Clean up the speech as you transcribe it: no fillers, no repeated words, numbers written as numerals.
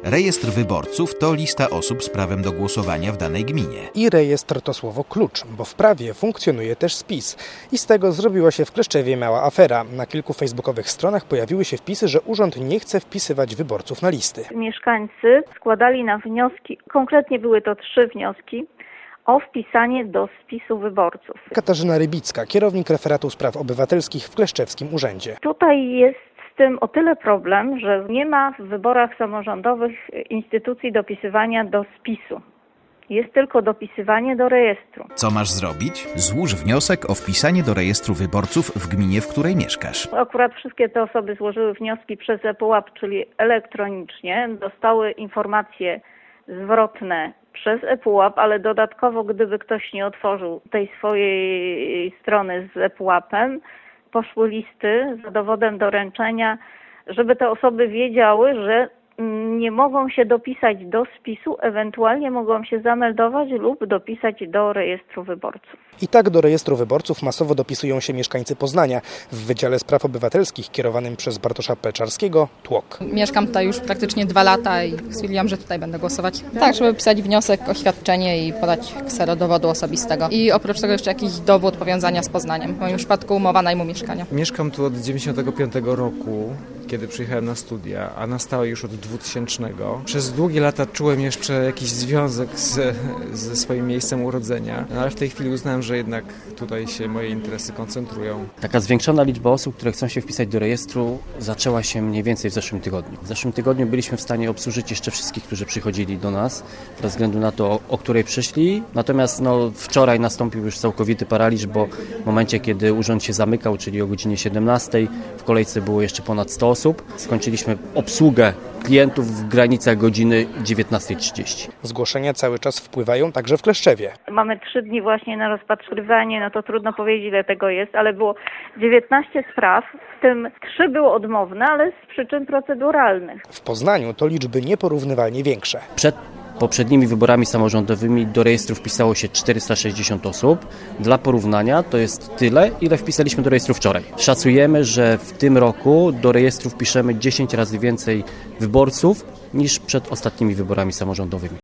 Rejestr wyborców to lista osób z prawem do głosowania w danej gminie. I rejestr to słowo klucz, bo w prawie funkcjonuje też spis. I z tego zrobiła się w Kleszczewie mała afera. Na kilku facebookowych stronach pojawiły się wpisy, że urząd nie chce wpisywać wyborców na listy. Mieszkańcy składali nam wnioski, konkretnie były to 3 wnioski, o wpisanie do spisu wyborców. Katarzyna Rybicka, kierownik referatu spraw obywatelskich w Kleszczewskim Urzędzie. Tutaj jest z tym o tyle problem, że nie ma w wyborach samorządowych instytucji dopisywania do spisu. Jest tylko dopisywanie do rejestru. Co masz zrobić? Złóż wniosek o wpisanie do rejestru wyborców w gminie, w której mieszkasz. Akurat wszystkie te osoby złożyły wnioski przez ePUAP, czyli elektronicznie, dostały informacje zwrotne przez ePUAP, ale dodatkowo, gdyby ktoś nie otworzył tej swojej strony z ePUAP-em, poszły listy za dowodem doręczenia, żeby te osoby wiedziały, że nie mogą się dopisać do spisu, ewentualnie mogą się zameldować lub dopisać do rejestru wyborców. I tak do rejestru wyborców masowo dopisują się mieszkańcy Poznania. W Wydziale Spraw Obywatelskich kierowanym przez Bartosza Pleczarskiego TWOK. Mieszkam tutaj już praktycznie 2 lata i stwierdziłam, że tutaj będę głosować. Tak, żeby pisać wniosek, oświadczenie i podać ksero dowodu osobistego. I oprócz tego jeszcze jakiś dowód powiązania z Poznaniem. W moim przypadku umowa najmu mieszkania. Mieszkam tu od 1995 roku, kiedy przyjechałem na studia, a na stałe już od 2000. Przez długie lata czułem jeszcze jakiś związek ze swoim miejscem urodzenia, ale w tej chwili uznałem, że jednak tutaj się moje interesy koncentrują. Taka zwiększona liczba osób, które chcą się wpisać do rejestru, zaczęła się mniej więcej w zeszłym tygodniu. W zeszłym tygodniu byliśmy w stanie obsłużyć jeszcze wszystkich, którzy przychodzili do nas, bez względu na to, o której przyszli. Natomiast wczoraj nastąpił już całkowity paraliż, bo w momencie, kiedy urząd się zamykał, czyli o godzinie 17, w kolejce było jeszcze ponad 100 osób. Skończyliśmy obsługę klientów w granicach godziny 19:30. Zgłoszenia cały czas wpływają także w Kleszczewie. Mamy 3 dni właśnie na rozpatrywanie, no to trudno powiedzieć, ile tego jest, ale było 19 spraw, w tym 3 były odmowne, ale z przyczyn proceduralnych. W Poznaniu to liczby nieporównywalnie większe. Przed poprzednimi wyborami samorządowymi do rejestru wpisało się 460 osób. Dla porównania to jest tyle, ile wpisaliśmy do rejestru wczoraj. Szacujemy, że w tym roku do rejestru wpiszemy 10 razy więcej wyborców niż przed ostatnimi wyborami samorządowymi.